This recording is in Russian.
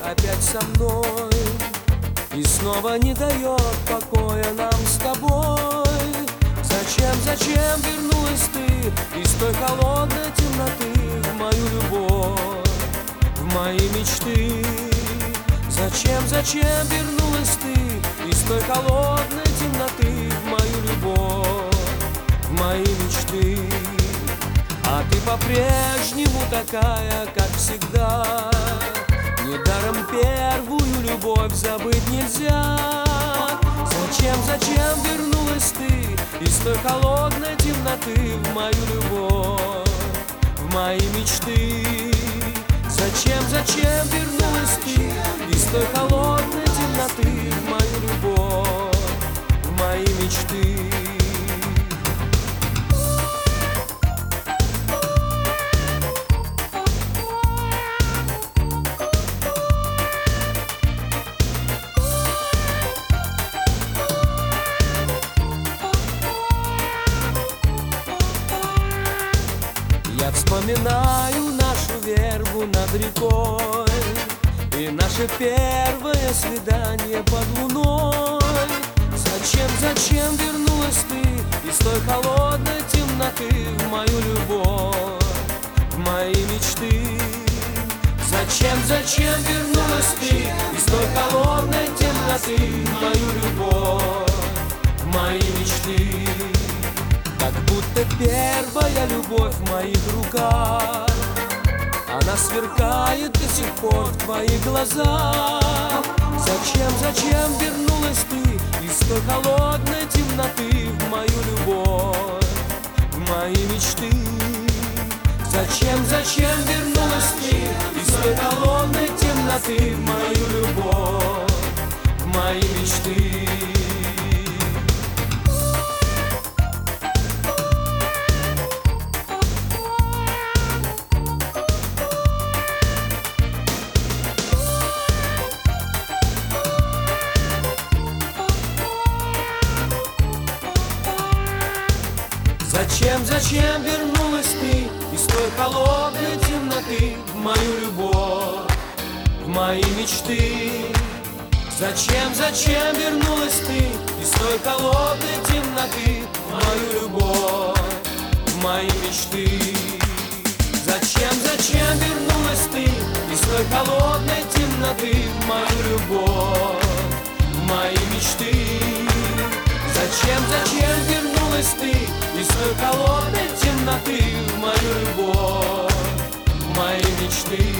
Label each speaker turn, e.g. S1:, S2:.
S1: опять со мной и снова не дает покоя нам с тобой. Зачем вернулась ты из той холодной темноты в мою любовь, в мои мечты? Зачем вернулась ты из той холодной темноты в мою любовь, в мои мечты? А ты по-прежнему такая, как всегда. Недаром первую любовь забыть нельзя. Зачем вернулась ты из той холодной темноты в мою любовь, в мои мечты? Зачем вернулась ты из той холодной темноты в мою любовь, в мои мечты? Я вспоминаю нашу вербу над рекой и наше первое свидание под луной. Зачем вернулась ты из той холодной темноты в мою любовь, в мои мечты? Зачем вернулась ты из той холодной темноты в мою любовь, в мои мечты? Как будто первая любовь в моих руках, она сверкает до сих пор в твоих глазах. Зачем вернулась ты из той холодной темноты в мою любовь, в мои мечты? Зачем вернулась ты из той холодной темноты в мою любовь, в мои мечты? Зачем вернулась ты из той холодной темноты в мою любовь, в мои мечты? Зачем вернулась ты из той холодной темноты в мою любовь, в мои мечты? Зачем вернулась ты из той холодной темноты в мою любовь, в мои мечты? Зачем вернулась ты из той холодной темноты в мою любовь, в мои мечты?